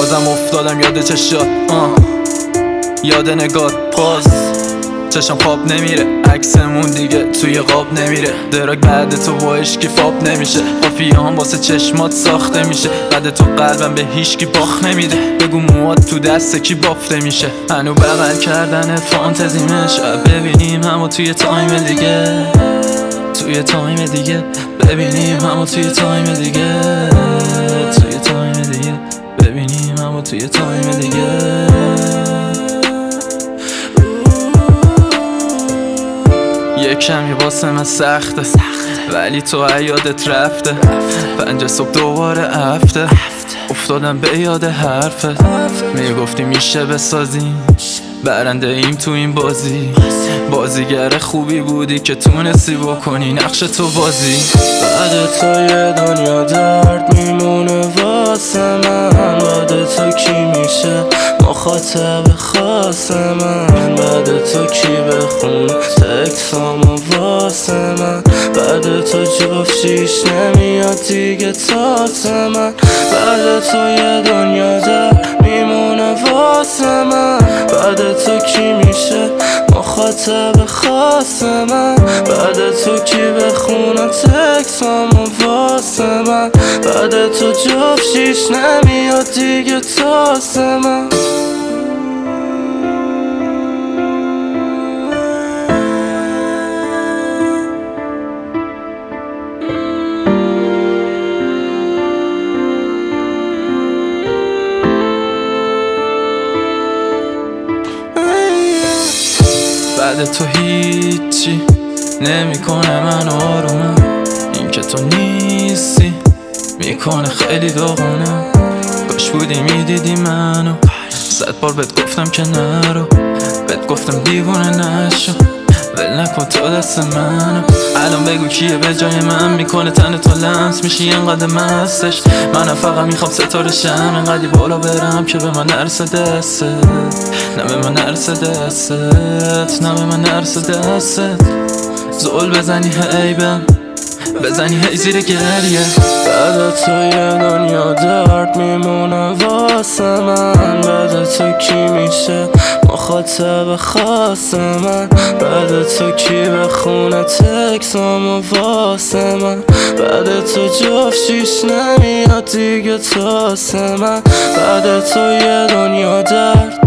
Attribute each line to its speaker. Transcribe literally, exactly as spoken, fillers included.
Speaker 1: بازم افتادم یاد چشات، آه یاد نگات باز چشم خواب نمیره، عکسمون دیگه توی قاب نمیره. دراگ بعد تو با عشقی فاب نمیشه، قافیه هم واسه چشمات ساخته میشه. بعد تو قلبم به هیچکی باخت نمیده، بگو موات تو دست کی بافته میشه. هنو بغل کردن فانتزیمه، شاید ببینیم همو توی تایم دیگه، توی تایم دیگه ببینیم همو توی تایم دیگه، توی تایم دیگه ببینیم همو توی تایم دیگه. یک کمی واسه من سخته ولی تو یادت رفته. پنج صبح دوباره هفته افتادم به یاد حرفت. میگفتی میشه بسازیم، برنده ایم تو این بازی. بازیگر خوبی بودی که تونستی بکنی نقش تو بازی.
Speaker 2: بعد تو یه دنیا درد میمونه واسه من. بعد تو کی میشه مخاطب خاص من؟ بعد تو کی بخونه تکسامو واسه من؟ بعد تو جفت شیش نمیاد دیگه تاس من. بعد تو یه دنیا درد میمونه واسه من. بعد تو کی میشه مخاطب خاص من؟ بعد تو کی بخونه تکسامو واسه من؟ بعد تو جفت شیش نمیاد دیگه تاس من.
Speaker 1: بعد تو هیچی نمیکنه من آرومم، این که تو نیستی میکنه خیلی داغونم. کاش بودی میدیدی منو، صد بار بهت گفتم که نرو، بهت گفتم دیوونه نشو، ول نکن تو دست منو. الان بگو کیه به جای من میکنه تن تو لمس میشی انقدر مستش؟ منم فقط میخوام ستاره شم، انقدی بالا برم که به من نرسه دستت، نه به من نرسه دستت، نه به من نرسه دستت. زول بزنی عیبم، بزنی هی زیر گریه.
Speaker 2: بعد تو یه دنیا درد میمونه واسه من. بعد تو کی میشه مخاطب خاص من؟ بعد تو کی بخونه تکسامو واسه من؟ بعد تو جفت شیش نمیاد دیگه تاس من. بعد تو یه دنیا درد